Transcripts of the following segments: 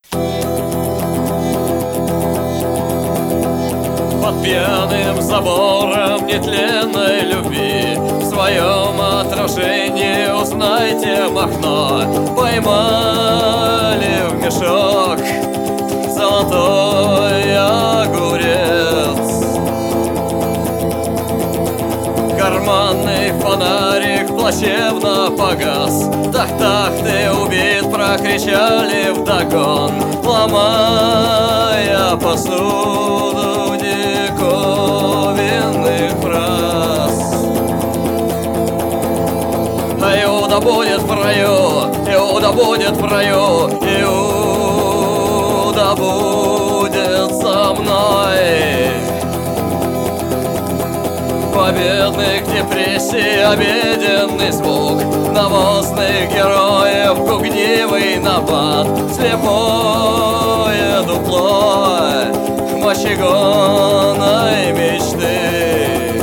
Под пьяным забором нетленной любви в своем отражении узнайте Махно. Поймали в мешок золотой огурец. Карманный фонарик плачевно погас. «Тах-тах, ты убит!» — прокричали вдогон, ломая посуду диковинных фраз. А Иуда будет в раю, Иуда будет в раю, Иуда будет со мной. Победных депрессий обеденный звук, навозных героев гугнивый набат, слепое дупло мочегонной мечты.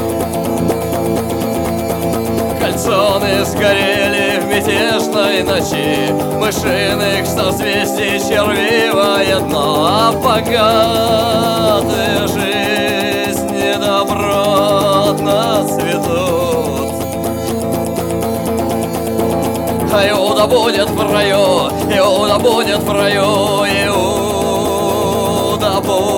Кальсоны сгорели в мятежной ночи, мышиных созвездий червивое дно, а богатые жизни добротно цветут. А Иуда будет в раю, Иуда будет в раю, Иуда будет